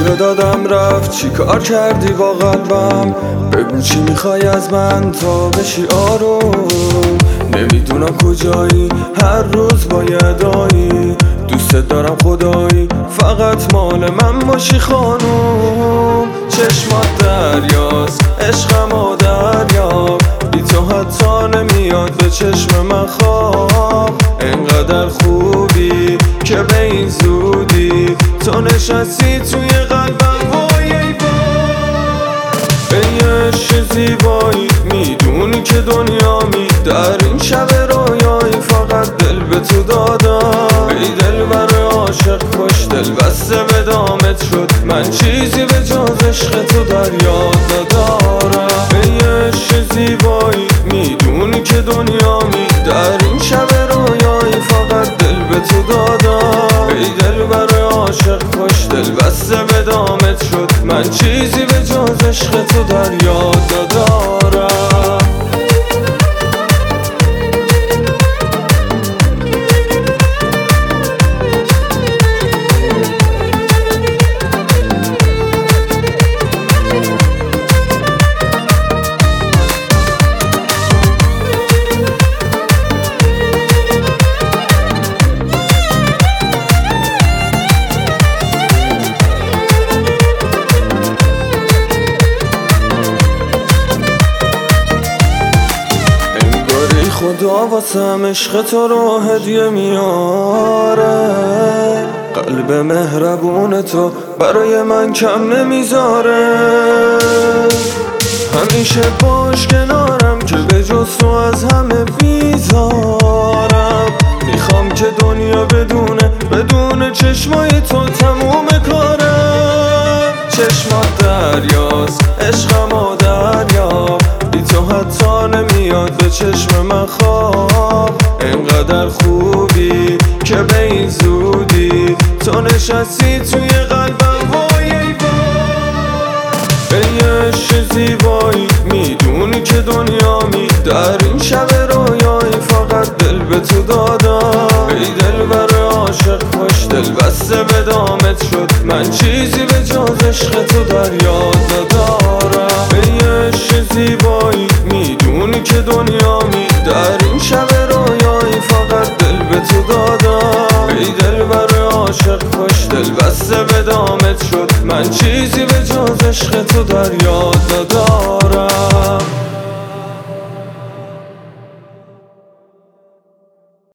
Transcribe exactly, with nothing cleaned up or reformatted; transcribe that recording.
رو دادم رفت، چی کار کردی با قلبم؟ بگو چی میخوای از من تا بشی آروم. نمیدونم کجایی، هر روز با یدایی. دوست دارم خدایی، فقط مال من باشی خانوم. چشمات دریاست، عشقم و دریاب، بی تو حتی نمیاد به چشم من خواب. انقدر خوبی که به این زودی تو نشستی توی قلبم. وای ای وای ای عشق زیبایی، میدونی که دنیامی در این شب رویایی. فقط دل به تو دادم ای دل بر عاشق خوش دل بسته به دامت شد. من چیزی به جز عشق تو در یاد ندارم. ای عشق زیبایی، میدونی که دنیامی در این شب رویایی. فقط دل به تو دادم ای دل بر عاشق خوش دل بسته به دامت شد. من چیزی به جز عشق تو در یاد ندارم. خدا واسم عشق تو رو هدیه میاره. قلب مهربون تو برای من کم نمیذاره. همیشه باش کنارم که به جز تو از همه بیزارم. میخوام که دنیا بدونه بدون چشمای تو تموم کارم. چشمات دریاست، عشقم و دریاب، بی تو حتی نمیاد به چشم من خواب. انقدر خوبی که به این زودی تو نشستی توی قلبم. وای ای وای ای عشق زیبایی، میدونی که دنیامی در این شب رویایی. فقط دل به تو دادم ای دل بر عاشق خوش دل بسته به دامت شد. من چیزی به جز عشق تو در یاد ندارم. ای عشق زیبایی، میدونی که دنیامی در این شب رویایی. فقط دل به تو دادم ای دل بر عاشق خوش دل بسته به دامت شد. من چیزی به جز عشق تو در یاد ندارم.